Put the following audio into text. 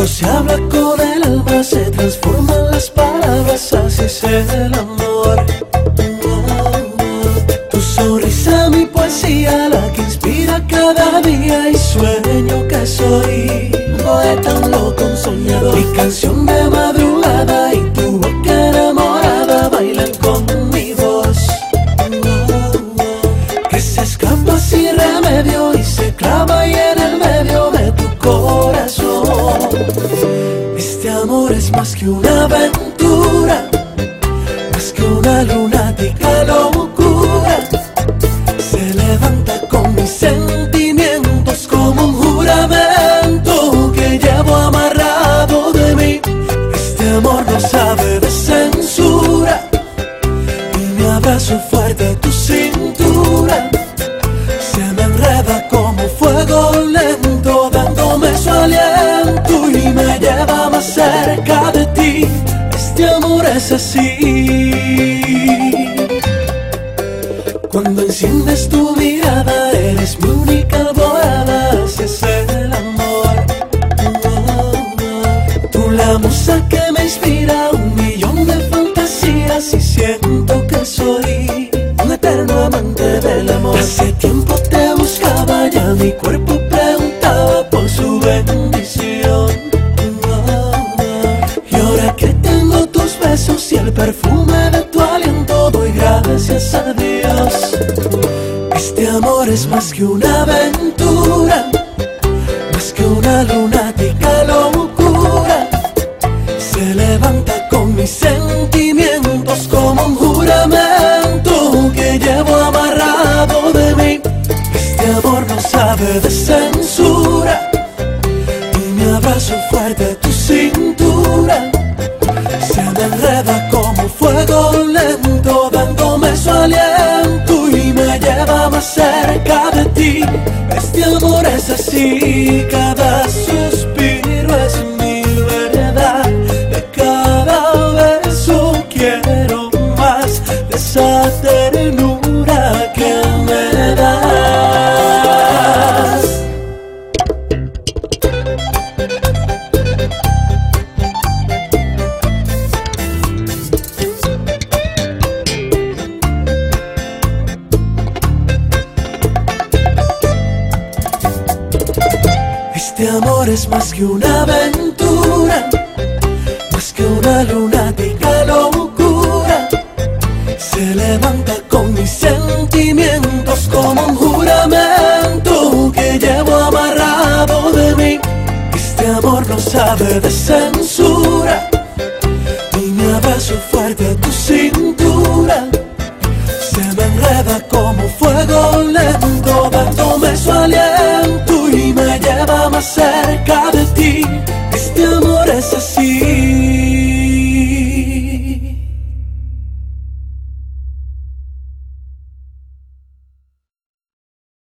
Cuando se habla con el alma se transforman las palabras, así es el amor. Tu sonrisa, mi poesía, la que inspira cada día, y sueño que soy un poeta, un loco, un soñador. Mi canción de madrugada y tu boca enamorada bailan con mi voz, que se escapa sin remedio y se clava ahí en el medio de tu corazón. Este amor es más que una aventura, más que una lunática locura. Se levanta con mis sentimientos como un juramento que llevo amarrado de mí. Este amor no sabe de censura y me abrazo fuerte a tu cintura. Se me enreda como fuego lento, dándome su aliento y me lleva más cerca de ti. Este amor es así. Cuando enciendes tu mirada, eres mi única alborada, así es el amor. Tú la musa que me inspira un millón de fantasías, y siento que soy un eterno amante del amor. Hace tiempo te buscaba, ya mi cuerpo preguntaba por su bendición. Y ahora que tengo tus besos y el perfume de tu aliento, doy gracias a Dios. Este amor es más que una aventura, más que una lunática locura. Se levanta con mis sentimientos como un juramento que llevo amarrado de mí. Este amor no sabe de censura y me abrazo fuerte a tu cintura. Se me enreda como fuego lento, dándome su aliento y me lleva más cerca de ti. Este amor es así, cada suspiro es mi verdad. De cada beso quiero más de esa ternura que me das. Este amor es más que una aventura, más que una lunática locura. Se levanta con mis sentimientos como un juramento que llevo amarrado de mí. Este amor no sabe de censura y me abrazo fuerte a tu cintura. Se me enreda como fuego lento, dándome su aliento y me lleva más cerca de ti. Este amor es así.